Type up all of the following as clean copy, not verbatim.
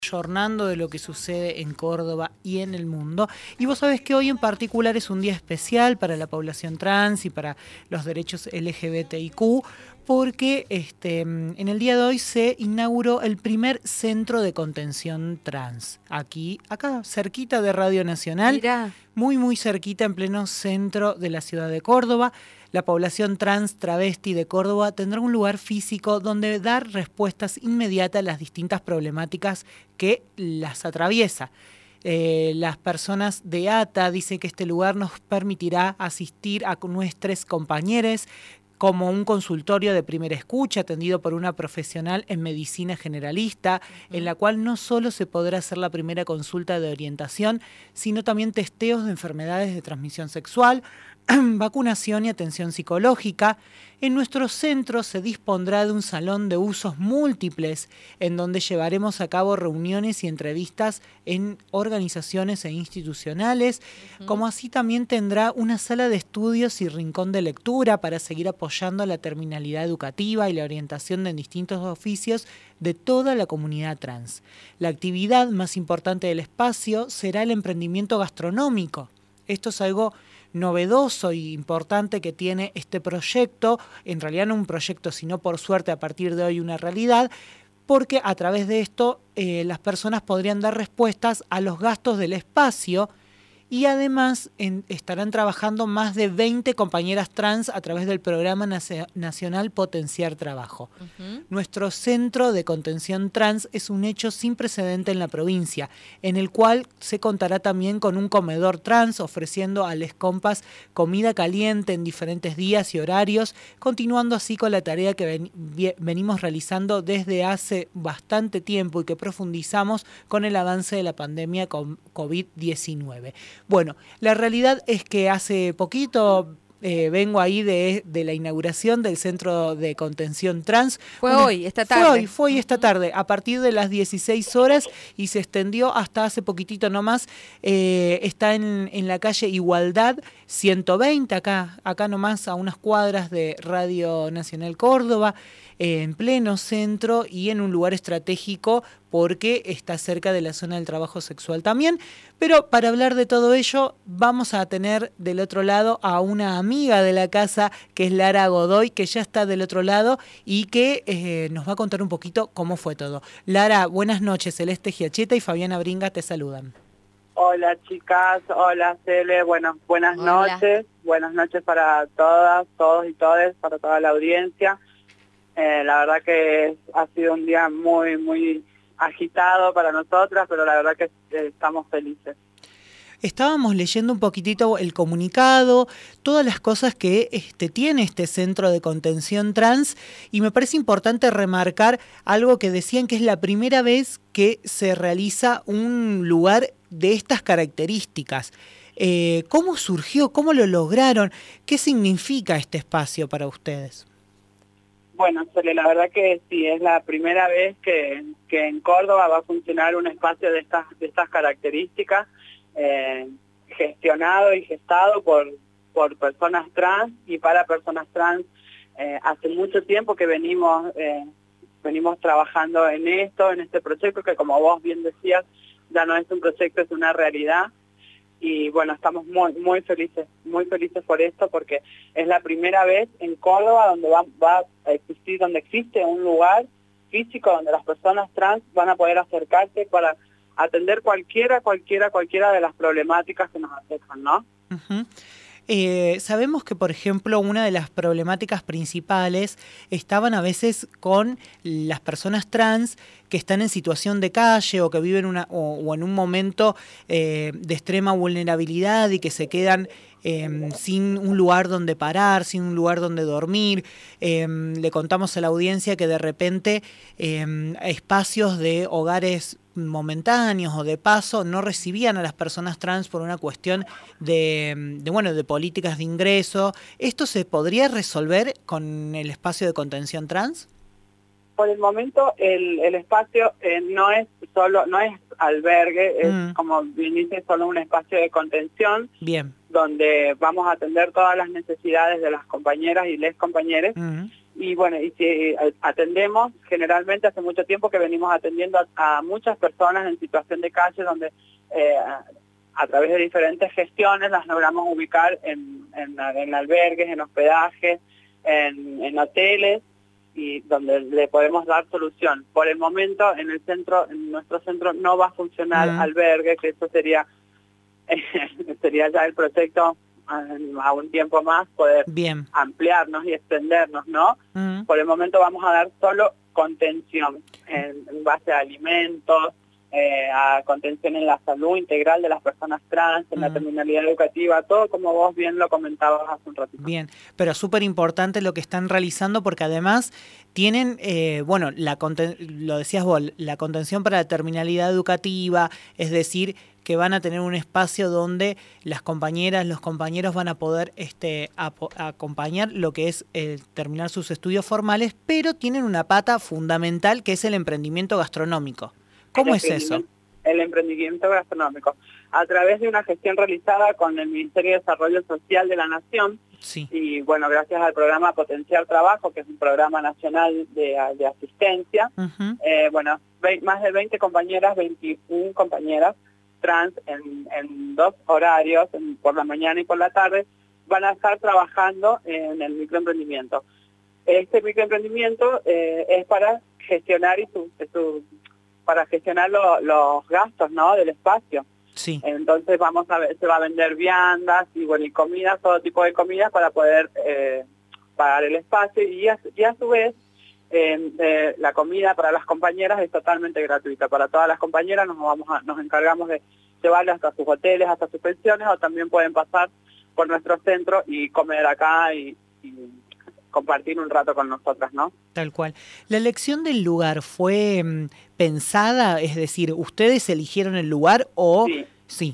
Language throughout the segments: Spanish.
ayornando de lo que sucede en Córdoba y en el mundo. Y vos sabés que hoy en particular es un día especial para la población trans y para los derechos LGBTIQ, porque en el día de hoy se inauguró el primer centro de contención trans. Acá, cerquita de Radio Nacional. Mirá. Muy cerquita, en pleno centro de la ciudad de Córdoba. La población trans travesti de Córdoba tendrá un lugar físico donde dar respuestas inmediatas a las distintas problemáticas que las atraviesa. Las personas de ATA dicen que este lugar nos permitirá asistir a nuestros compañeros como un consultorio de primera escucha atendido por una profesional en medicina generalista, en la cual no solo se podrá hacer la primera consulta de orientación, sino también testeos de enfermedades de transmisión sexual, vacunación y atención psicológica. En nuestro centro se dispondrá de un salón de usos múltiples en donde llevaremos a cabo reuniones y entrevistas en organizaciones e institucionales, como así también tendrá una sala de estudios y rincón de lectura para seguir apoyando la terminalidad educativa y la orientación en distintos oficios de toda la comunidad trans. La actividad más importante del espacio será el emprendimiento gastronómico. Esto es algo novedoso e importante que tiene este proyecto, en realidad no un proyecto, sino por suerte a partir de hoy una realidad, porque a través de esto las personas podrían dar respuestas a los gastos del espacio y además estarán trabajando más de 20 compañeras trans a través del Programa Nacional Potenciar Trabajo. Nuestro centro de contención trans es un hecho sin precedente en la provincia, en el cual se contará también con un comedor trans ofreciendo a les compas comida caliente en diferentes días y horarios, continuando así con la tarea que venimos realizando desde hace bastante tiempo y que profundizamos con el avance de la pandemia con COVID-19. Bueno, la realidad es que hace poquito vengo ahí de la inauguración del Centro de Contención Trans. Fue hoy, esta tarde. Fue hoy esta tarde, a partir de las 16 horas y se extendió hasta hace poquitito nomás. Está en la calle Igualdad 120, acá nomás a unas cuadras de Radio Nacional Córdoba, en pleno centro y en un lugar estratégico porque está cerca de la zona del trabajo sexual también. Pero para hablar de todo ello vamos a tener del otro lado a una amiga de la casa que es Lara Godoy, que ya está del otro lado y que nos va a contar un poquito cómo fue todo. Lara, buenas noches. Celeste Giacheta y Fabiana Bringa te saludan. Hola chicas, hola Cele, buenas noches, buenas noches para todas, todos y todes, para toda la audiencia. La verdad que ha sido un día muy agitado para nosotras, pero la verdad que estamos felices. Estábamos leyendo un poquitito el comunicado, todas las cosas que tiene este centro de contención trans, y me parece importante remarcar algo que decían que es la primera vez que se realiza un lugar de estas características. ¿Cómo surgió? ¿Cómo lo lograron? ¿Qué significa este espacio para ustedes? Bueno, Sole, la verdad que sí, es la primera vez que en Córdoba va a funcionar un espacio de estas características, gestionado y gestado por personas trans y para personas trans. Hace mucho tiempo que venimos trabajando en este proyecto que, como vos bien decías, ya no es un proyecto, es una realidad. Y bueno, estamos muy felices por esto, porque es la primera vez en Córdoba donde va a existir, donde existe un lugar físico donde las personas trans van a poder acercarse para atender cualquiera de las problemáticas que nos afectan, ¿no? Uh-huh. Sabemos que, por ejemplo, una de las problemáticas principales estaban a veces con las personas trans que están en situación de calle o que viven o en un momento de extrema vulnerabilidad y que se quedan sin un lugar donde parar, sin un lugar donde dormir. Le contamos a la audiencia que de repente espacios de hogares momentáneos o de paso no recibían a las personas trans por una cuestión de políticas de ingreso. ¿Esto se podría resolver con el espacio de contención trans? Por el momento el espacio no es albergue, es como bien dice, solo un espacio de contención. Bien. Donde vamos a atender todas las necesidades de las compañeras y les compañeros. Y bueno, y si atendemos, generalmente hace mucho tiempo que venimos atendiendo a muchas personas en situación de calle donde a través de diferentes gestiones las logramos ubicar en albergues, en hospedajes, en hoteles, y donde le podemos dar solución. Por el momento en nuestro centro no va a funcionar albergue, que eso sería ya el proyecto a un tiempo más, poder ampliarnos y extendernos, ¿no? Por el momento vamos a dar solo contención en base a alimentos, a contención en la salud integral de las personas trans, en la terminalidad educativa, todo como vos bien lo comentabas hace un ratito. Bien, pero súper importante lo que están realizando porque además tienen, bueno, lo decías vos, la contención para la terminalidad educativa, es decir, que van a tener un espacio donde las compañeras, los compañeros van a poder acompañar lo que es terminar sus estudios formales, pero tienen una pata fundamental que es el emprendimiento gastronómico. ¿Cómo es eso? El emprendimiento gastronómico. A través de una gestión realizada con el Ministerio de Desarrollo Social de la Nación, sí. Y bueno, gracias al programa Potenciar Trabajo, que es un programa nacional de asistencia, bueno, más de 20 compañeras, 21 compañeras trans en 2 horarios, por la mañana y por la tarde, van a estar trabajando en el microemprendimiento. Este microemprendimiento es para gestionar para gestionar los gastos, ¿no?, del espacio. Sí. Entonces se va a vender viandas y bueno, y comidas, todo tipo de comidas para poder pagar el espacio, y a su vez la comida para las compañeras es totalmente gratuita. Para todas las compañeras nos encargamos de llevarlas hasta sus hoteles, hasta sus pensiones, o también pueden pasar por nuestro centro y comer acá y compartir un rato con nosotras, ¿no? Tal cual. ¿La elección del lugar fue pensada? Es decir, ¿ustedes eligieron el lugar o...? Sí.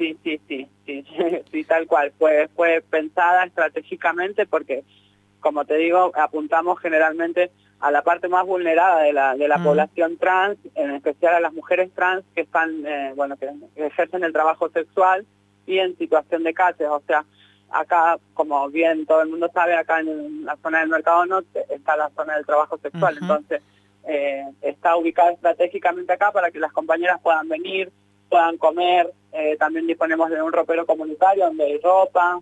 Sí, tal cual. Fue pensada estratégicamente porque, como te digo, apuntamos generalmente a la parte más vulnerada de la población trans, en especial a las mujeres trans que están, que ejercen el trabajo sexual y en situación de calle. O sea, acá, como bien todo el mundo sabe, acá en la zona del Mercado Norte está la zona del trabajo sexual. Entonces, está ubicada estratégicamente acá para que las compañeras puedan venir, puedan comer. También disponemos de un ropero comunitario donde hay ropa.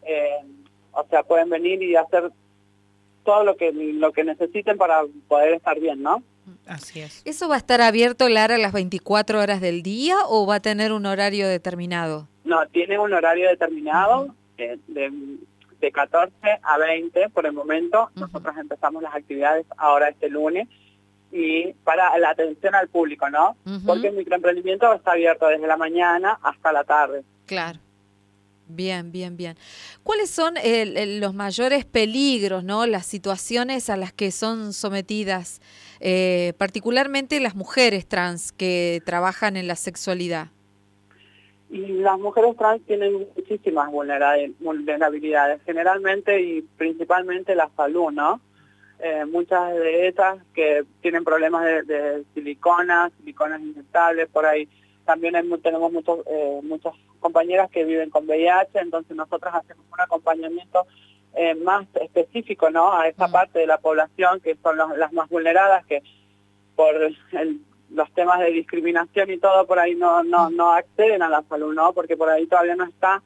O sea, pueden venir y hacer todo lo que necesiten para poder estar bien, ¿no? Así es. ¿Eso va a estar abierto, Lara, las 24 horas del día o va a tener un horario determinado? No, tiene un horario determinado. De 14 a 20 por el momento. Nosotros empezamos las actividades ahora este lunes, y para la atención al público, ¿no? Porque el microemprendimiento está abierto desde la mañana hasta la tarde. Claro. Bien. ¿Cuáles son los mayores peligros, ¿no?, las situaciones a las que son sometidas, particularmente las mujeres trans que trabajan en la sexualidad? Y las mujeres trans tienen muchísimas vulnerabilidades, generalmente y principalmente la salud, ¿no? Muchas de ellas que tienen problemas de siliconas inyectables, por ahí también tenemos muchas compañeras que viven con VIH, entonces nosotros hacemos un acompañamiento más específico, ¿no?, a esta parte de la población que son las más vulneradas, que por los temas de discriminación y todo por ahí no acceden a la salud, ¿no? Porque por ahí todavía no está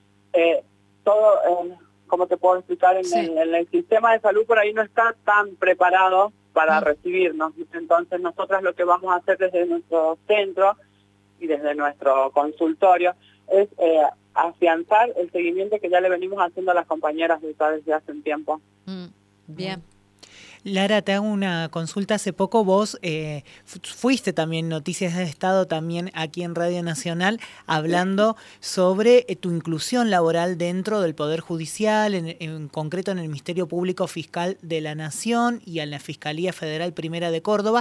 todo, ¿cómo te puedo explicar? En el sistema de salud por ahí no está tan preparado para recibirnos. Entonces nosotras lo que vamos a hacer desde nuestro centro y desde nuestro consultorio es afianzar el seguimiento que ya le venimos haciendo a las compañeras desde hace un tiempo. Bien. Lara, te hago una consulta. Hace poco vos fuiste también Noticias de Estado, también aquí en Radio Nacional, hablando sobre tu inclusión laboral dentro del Poder Judicial, en concreto en el Ministerio Público Fiscal de la Nación y en la Fiscalía Federal Primera de Córdoba.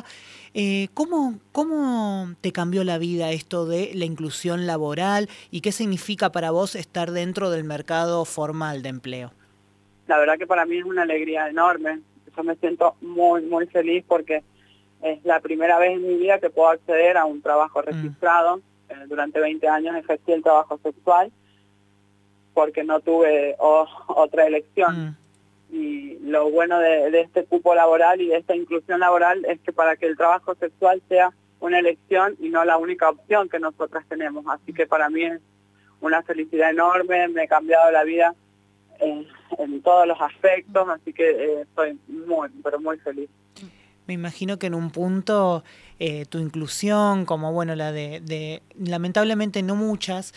¿Cómo te cambió la vida esto de la inclusión laboral y qué significa para vos estar dentro del mercado formal de empleo? La verdad que para mí es una alegría enorme. Yo me siento muy feliz porque es la primera vez en mi vida que puedo acceder a un trabajo registrado. Durante 20 años ejercí el trabajo sexual porque no tuve otra elección. y lo bueno de este cupo laboral y de esta inclusión laboral es que para que el trabajo sexual sea una elección y no la única opción que nosotras tenemos. Así que para mí es una felicidad enorme, me ha cambiado la vida en todos los aspectos, así que estoy muy, pero muy feliz. Me imagino que en un punto tu inclusión, como bueno la lamentablemente no muchas,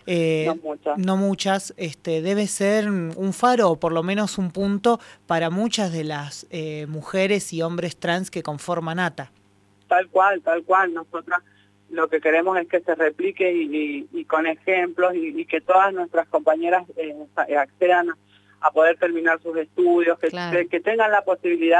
debe ser un faro o por lo menos un punto para muchas de las mujeres y hombres trans que conforman ATA. Tal cual. Nosotras lo que queremos es que se replique y con ejemplos y que todas nuestras compañeras accedan a poder terminar sus estudios, que tengan la posibilidad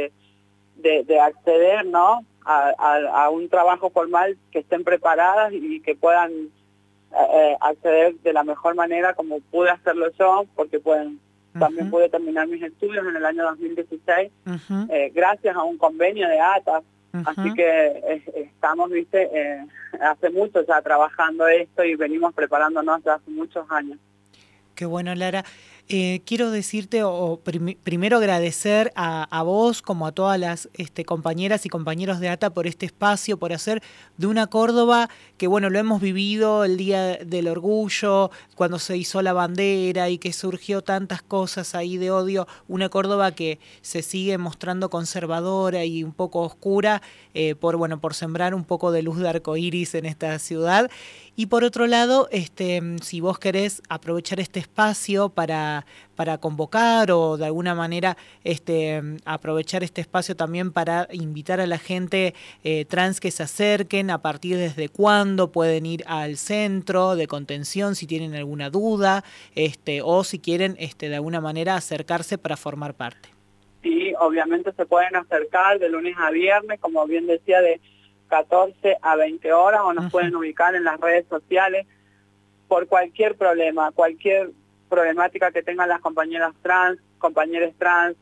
de acceder, ¿no?, a un trabajo formal, que estén preparadas y que puedan acceder de la mejor manera como pude hacerlo yo, porque también pude terminar mis estudios en el año 2016 gracias a un convenio de ATA. Así que estamos, hace mucho ya trabajando esto y venimos preparándonos ya hace muchos años. Qué bueno, Lara. Quiero decirte, primero agradecer a vos, como a todas las compañeras y compañeros de ATA por este espacio, por hacer de una Córdoba que, bueno, lo hemos vivido el Día del Orgullo, cuando se hizo la bandera y que surgió tantas cosas ahí de odio, una Córdoba que se sigue mostrando conservadora y un poco oscura, por sembrar un poco de luz de arcoíris en esta ciudad. Y por otro lado, si vos querés aprovechar este espacio para convocar o de alguna manera aprovechar este espacio también para invitar a la gente trans que se acerquen, a partir desde cuándo pueden ir al centro de contención si tienen alguna duda, o si quieren de alguna manera acercarse para formar parte. Sí, obviamente se pueden acercar de lunes a viernes, como bien decía, de 14 a 20 horas, o nos pueden ubicar en las redes sociales por cualquier problema, cualquier problemática que tengan las compañeras trans, compañeros trans.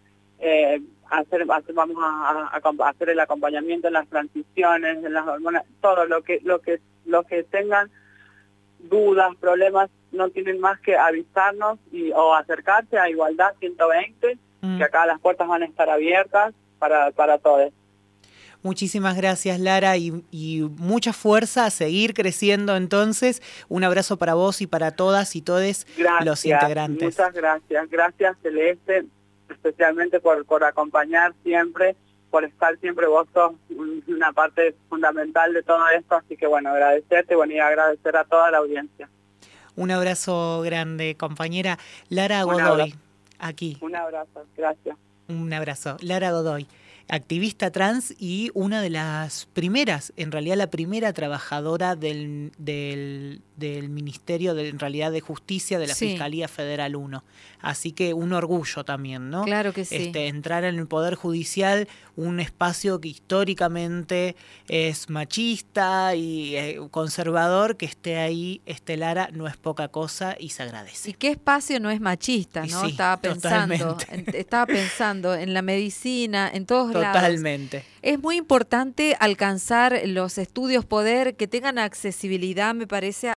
Vamos a hacer el acompañamiento en las transiciones, en las hormonas, todo lo que tengan dudas, problemas, no tienen más que avisarnos o acercarse a Igualdad 120, que acá las puertas van a estar abiertas para todos. Muchísimas gracias, Lara, y mucha fuerza a seguir creciendo entonces. Un abrazo para vos y para todas y todes los integrantes. Muchas gracias. Gracias, Celeste, especialmente por acompañar siempre, por estar siempre. Vos sos una parte fundamental de todo esto, así que bueno, agradecerte y agradecer a toda la audiencia. Un abrazo grande, compañera. Lara Godoy, aquí. Un abrazo, gracias. Un abrazo. Lara Godoy, activista trans y una de las primeras, en realidad la primera trabajadora del Ministerio de Justicia de la Fiscalía Federal 1. Así que un orgullo también, ¿no? Claro que sí. Entrar en el Poder Judicial, un espacio que históricamente es machista y conservador, que esté ahí, Lara, no es poca cosa y se agradece. ¿Y qué espacio no es machista, no? Sí, estaba pensando en la medicina, en todos lados. Totalmente. Es muy importante alcanzar los estudios, que tengan accesibilidad, me parece,